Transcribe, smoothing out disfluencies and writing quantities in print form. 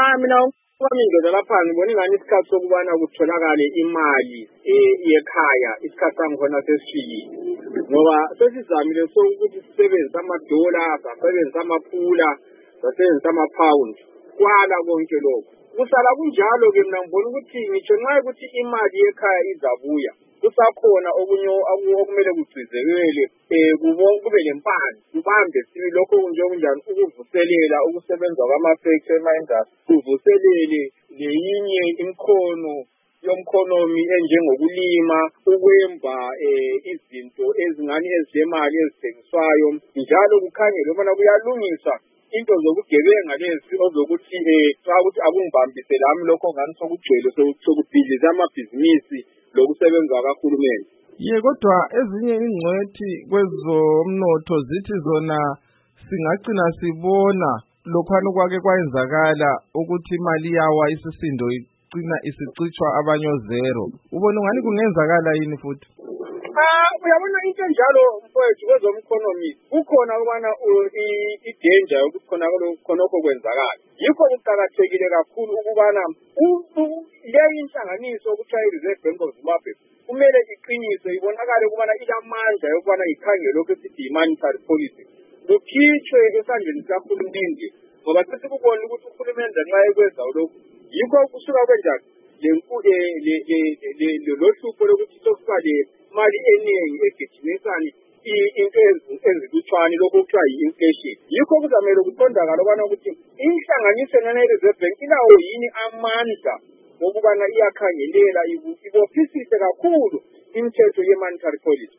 Mina kwami ndoda lapha ngibona ingani isikhathi sokubana kutholakale imali yekhaya isikhathi sangikhona sesifikile ngoba sesizamile sokuthi sisebenzise amadola, sasebenzisa amaphula, sasebenzisa amapound kwala konke lokho. Kusala kunjalo ke mina ngibona ukuthi ngisho nxa ukuthi imali yekhaya izabuya kusakhona okunye okumele kugcizelele kube lempande kubambe sibi lokho kunjani ukuvuselela ukusebenza kwama-factory ema-industry kuvuselele leyinye imkhono yomkhonomi enjengokulima ukwemba izinto ezingani ezemali ezithengiswayo njalo kukhangelwe ubona kuyalungiswa into zokugebenga lezi ozokuthi xa ukuthi akungibambise lami lokho ngani sokugcwele sokubhiziza amabhizinisi lokusebenza kahulumeni. Kodwa ezinye ingcwethi kwezomnotho zithi zona singagcina sibona lokhwana kwake kwayenzakala ukuthi imali yawa isisindo igcina isicitshwa abanyozero. Ubona ngani kungenzakala yini futhi? Uyabona into enjalo mfowethu kwezomkhonomi kukhona ukubana i-danger yokuthi khonokho kwenzakala. Yikho kuqakathekile kakhulu ukubana leyi inhlanganiso okuthiwa i-Reserve Bank of Zimbabwe kumele iqiniswe ibonakale ukubana ilamandla yokubana ikhangele lokhu esithi yi-monetary policy. Kukhitshwe esandleni sikahulumende ngoba sesikubona ukuthi uhulumende nxa ekwenza lokhu yikho kusuka kwenjani lohlupho lokuthi sokuba le mali eningi egijimisani into ezilutshwane lokhu kuthiwa yi-inflation. Yikho kuzamele kuqondakala ukubana ukuthi inhlanganiso lana i-Reserve Bank ilawo yini amandla ngokubana iyakhangelela ibophisise kakhulu imithetho ye-monetary policy.